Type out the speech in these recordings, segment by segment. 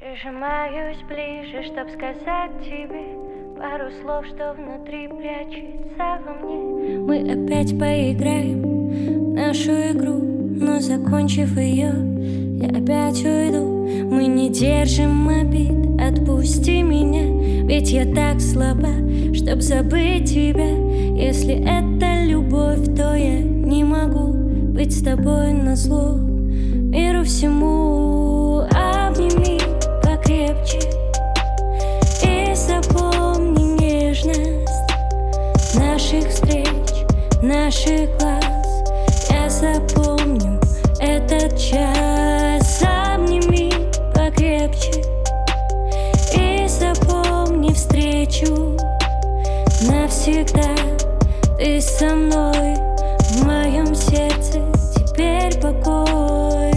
Прижимаюсь ближе, чтоб сказать тебе пару слов, что внутри прячется во мне. Мы опять поиграем в нашу игру, но закончив ее, я опять уйду. Мы не держим обид, отпусти меня, ведь я так слаба, чтоб забыть тебя. Если это любовь, то я не могу быть с тобой назло миру всему. Обними покрепче и запомни нежность наших встреч, наших глаз. Я запомню этот час. Обними покрепче и запомни встречу навсегда. Ты со мной, в моем сердце теперь покой.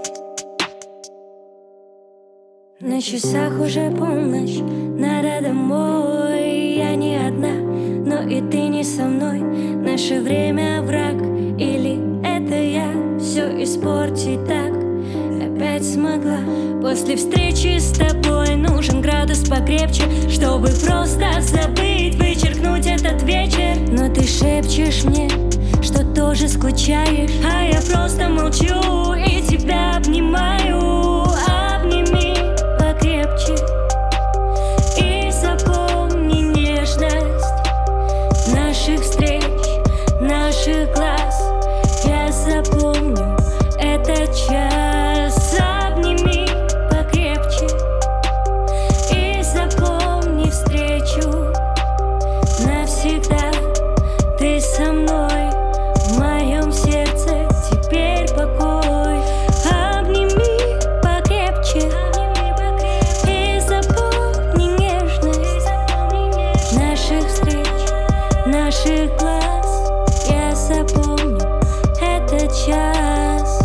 На часах уже полночь, надо домой. Я не одна, но и ты не со мной. Наше время враг, или это я все испортить так опять смогла. После встречи с тобой нужен градус покрепче, чтобы просто забыть, вычеркнуть этот вечер. Но ты шепчешь мне, что тоже скучаешь, а я просто молчу и тебя обнимаю. Обними покрепче и запомни нежность наших встреч, наших глаз. Я запомню этот час. Обними покрепче и запомни встречу навсегда. Ты со мной, в моем сердце теперь покой. Обними покрепче и запомни нежность наших встреч, наших глаз. Я запомню этот час.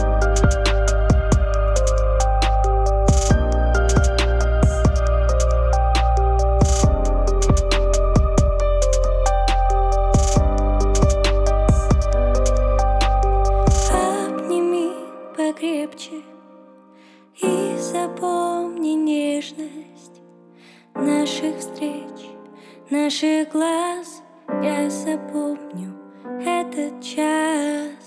Обними покрепче и запомни нежность наших встреч, наших глаз. Я запомню этот час.